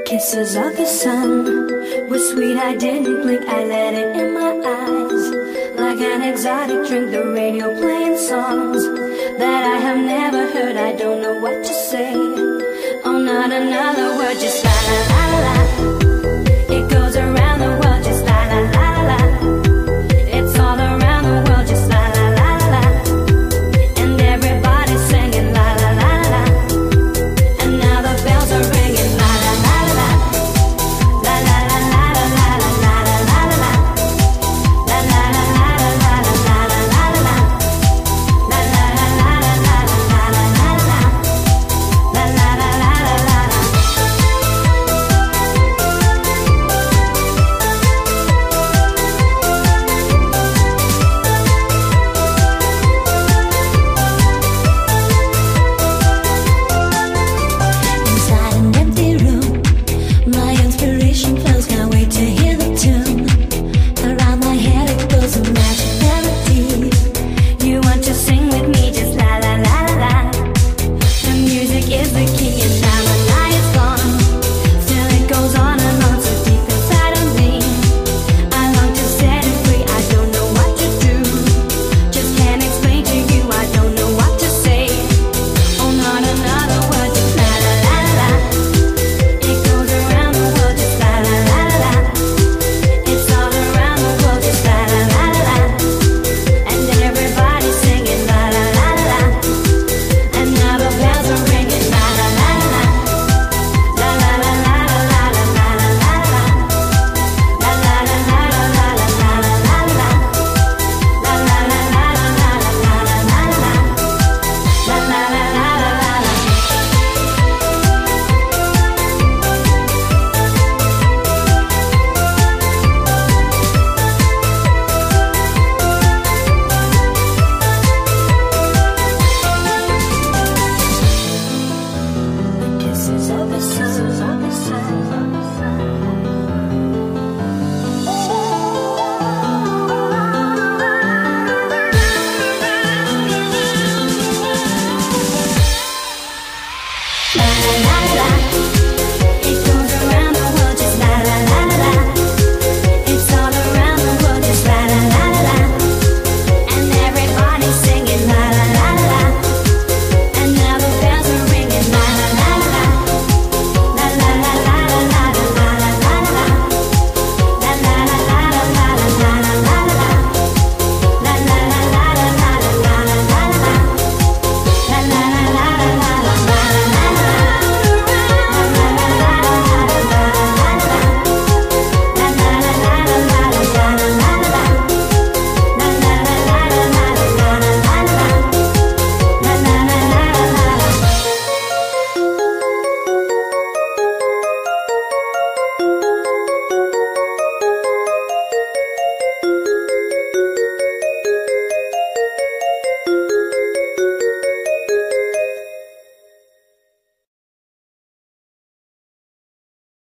Kisses of the sun were sweet, I didn't blink, I let it in my eyes. Like an exotic drink, the radio playing songs that I have never heard, I don't know what to say. Oh, not another word, just la la la la.